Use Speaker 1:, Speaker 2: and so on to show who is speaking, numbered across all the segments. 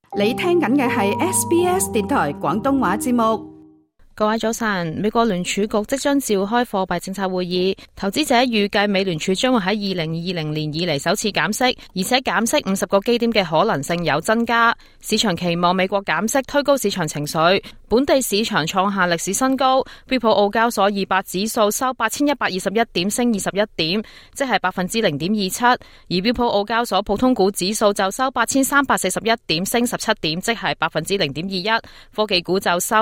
Speaker 1: 你聽緊嘅係 SBS 電台廣東話節目。
Speaker 2: 各位早晨，美國聯儲局即將召開貨幣政策會議，投資者預計美聯儲將會喺2020年以嚟首次減息，而且減息50個基點嘅可能性有增加。市場期望美國減息推高市場情緒，本地市場創下歷史新高，標普澳交所200指數收8121點，升21點，即係0.27%，而標普澳交所普通股指數就收8341點，升17點，即係0.21%，科技股就收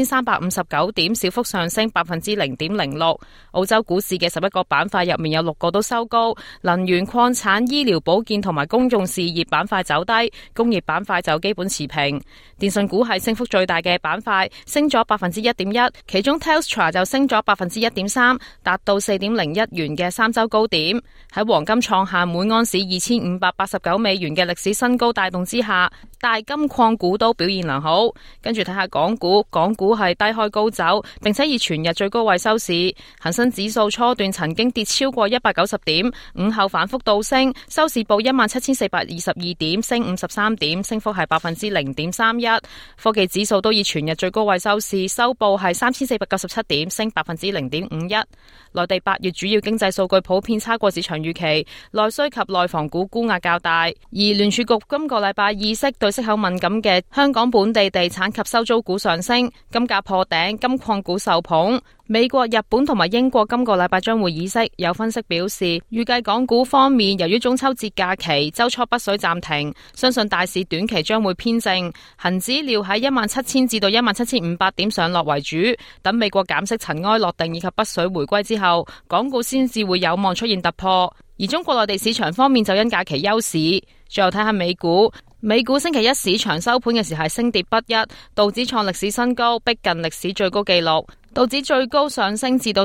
Speaker 2: 3359點，小幅上升0.06%。澳洲股市嘅11個板塊入面有6個都收高，能源、礦產、醫療保健同埋公用事業板塊走低，工業板塊就基本持平。電信股係升幅最大嘅板塊，升咗1.1%，其中 Telstra 就升咗1.3%，達到4.01元嘅3周高點。喺黃金創下每安士2589美元嘅歷史新高帶動之下，大金礦股都表現良好。跟住睇下港股係低開高走，並且以全日最高位收市。恒生指數初段曾經跌超過190點，午後反覆倒升，收市報17422點，升53點，升幅係0.31%。科技指數都以全日最高位收市，收報係3497點，升0.51%。內地8月主要經濟數據普遍差過市場預期，內需及內房股沽壓較大。而聯儲局今個禮拜議息，對息口敏感嘅香港本地地產及收租股上升，金價破頂，金礦股受捧。美國、日本同埋英國今個禮拜將會議息，有分析表示，預計港股方面由於中秋節假期週初北水暫停，相信大市短期將會偏靜，恒指料喺17000至到17500點上落為主，等美國減息塵埃落定以及北水回歸之後，港股先至會有望出現突破。而中國內地市場方面就因假期休市。最後睇下美股星期一市場收盤嘅時候升跌不一，道指創歷史新高，逼近歷史最高紀錄。道指最高上升至到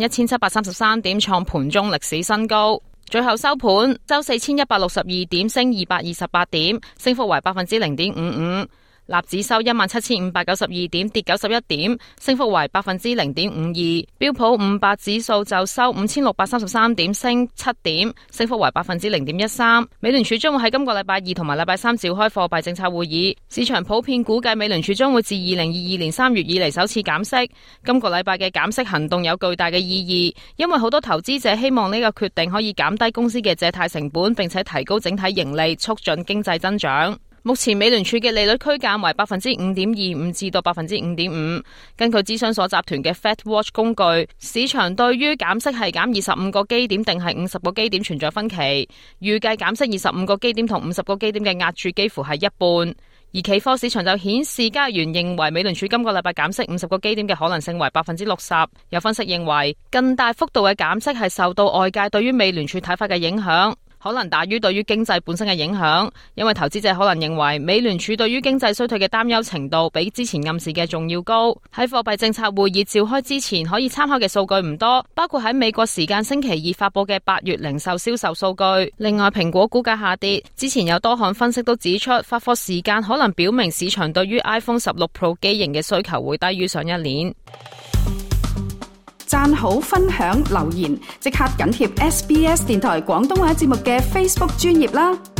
Speaker 2: 41733點，創盤中歷史新高。最後收盤收4162點，升228點，升幅為0.55%。納指收17592點，跌91點，升幅為0.52%。標普500指數就收5633點，升7點，升幅為0.13%。美聯儲將會喺今個禮拜2同埋禮拜3召開貨幣政策會議，市場普遍估計美聯儲將會自2022年3月以嚟首次減息。今個禮拜嘅減息行動有巨大嘅意義，因為好多投資者希望呢個決定可以減低公司嘅借貸成本，並且提高整體盈利，促進經濟增長。目前美聯儲嘅利率區間為 5.25% 至到 5.5%。根據諮詢所集團嘅 FedWatch 工具，市場對於減息係減25個基點定係50個基點存在分歧，預計減息25個基點同50個基點嘅壓注幾乎係一半。而期貨市場就顯示，交易員認為美聯儲今個禮拜減息50個基點嘅可能性為 60%。有分析認為，更大幅度嘅減息係受到外界對於美聯儲睇法嘅影響，可能大於對於經濟本身嘅影響，因為投資者可能認為美聯儲對於經濟衰退嘅擔憂程度比之前暗示嘅仲要高。喺貨幣政策會議召開之前，可以參考嘅數據唔多，包括喺美國時間星期二發佈嘅8月零售銷售數據。另外，蘋果股價下跌，之前有多項分析都指出，發貨時間可能表明市場對於 iPhone 16 Pro 機型嘅需求會低於上一年。
Speaker 1: 讚好、分享、留言，即刻緊貼SBS 電台廣東話節目嘅 Facebook 專頁啦！